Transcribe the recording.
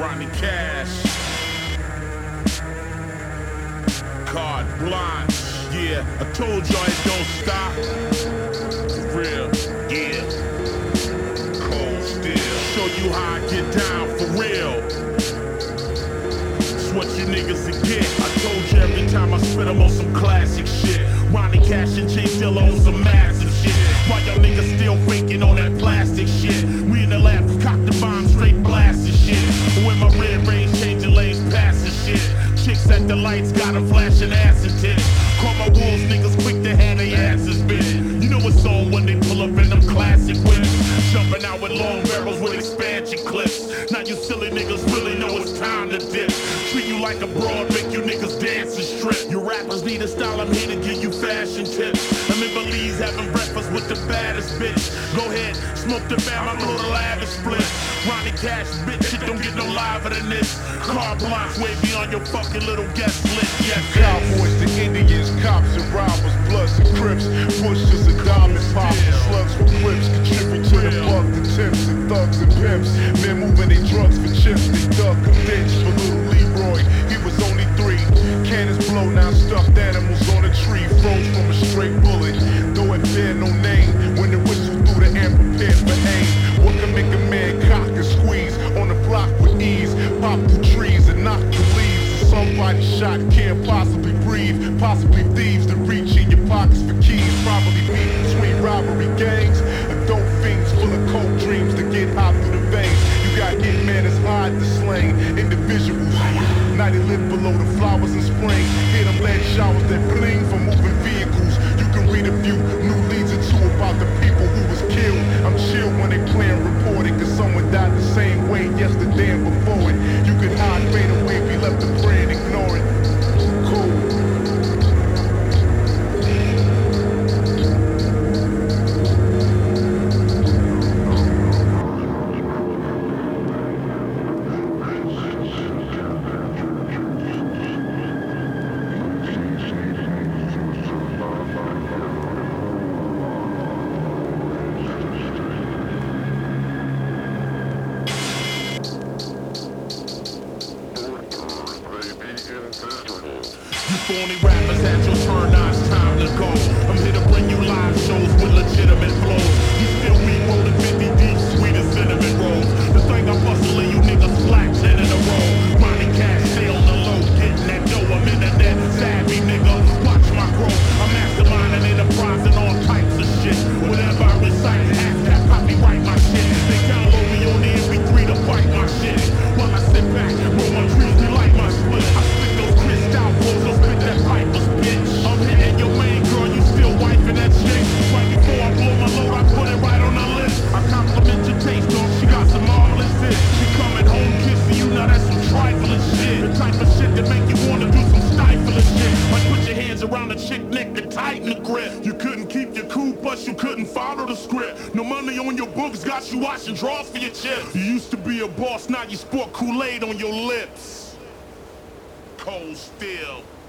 Ronnie Cash, Carte Blanche. Yeah, I told y'all it don't stop. For real, yeah. Cold Steel. Show you how I get down for real. It's what you niggas will get. I told you every time I spit I'm on some classic shit. Ronnie Cash and J Dilla on some massive shit. Why y'all niggas still faking on that plastic shit? We in the lab, cock the bomb, straight blasting shit. When my red range changing lanes, passing shit. Chicks at the lights, got them flashing ass and tits. Call my wolves, niggas quick to have they asses bit. You know what's on when they pull up in them classic whips. Jumping out with long barrels with expansion clips. Now you silly niggas really know it's time to dip. Treat you like a broad, make you niggas dance and strip. You rappers need a style, I'm here to give you fashion tips. I'm in Belize having breakfast with the baddest bitch. Go ahead, smoke the bam, I'm a little lavish split. Ronnie Cash, bitch, shit don't get no liver than this. Carte Blanche way beyond your fucking little guest list. Yes, Cowboys to Indians, cops and robbers, bloods and crips, pushers and diamond poppers, slugs for whips, contribute to the buck, the tips and thugs and pimps. Men moving they drugs for chips, they dug a ditch for little Leroy. He was only 3. Cannons blow, now stuffed animals on a tree, froze from a straight bullet. Though it bear no name, when the whistle through the air prepared for aim. What can make a man cock and squeeze on the block with ease? Pop the trees and knock the leaves. Somebody shot, can't possibly breathe. Possibly thieves that reach in your pockets for keys. Probably beef between robbery gangs. Adult fiends full of cold dreams to get hot through the veins. You got hitman that's hard to slain. Individuals. Now they live below the flowers in spring. Hear them lead showers that bling from moving vehicles. You can read a few new leads or two about the people who was killed. I'm chill when they playing reported, cause someone died the same way yesterday and before it. You can hide, fade away, be left to pray and ignore it. Cool. You phony rappers had your turn, now it's time to go. I'm here to bring you live shows with legitimate flows. You still weak rolling 50 deep, sweet as cinnamon rolls. The thing I'm hustling, you niggas flat 10 in a row. Ronnie Cash, stay on the low, getting that dough. I'm internet savvy, nigga, watch my growth. I'm masterminding enterprise and all types of shit. Whatever I recite, hashtag copyright my shit. They download me on the MP3 to fight my shit. While I sit back, roll my trees, they like my split. I spit those crystal balls, don't spit that pipers, bitch. I'm hitting your main girl, you still wifing that shit. Right before I blow my load, I put it right on the list. I compliment your taste, dog, she got some marvelous hits. She coming home kissing you, now that's some trifling shit. The type of shit that make you wanna do some stifling shit. Like put your hands around a chick neck and tighten the grip. You couldn't keep your cool, plus you couldn't follow the script. No money on your books, got you washing drawers for your chips. You used to be a boss, now you sport Kool-Aid on your lips. Cold Steel.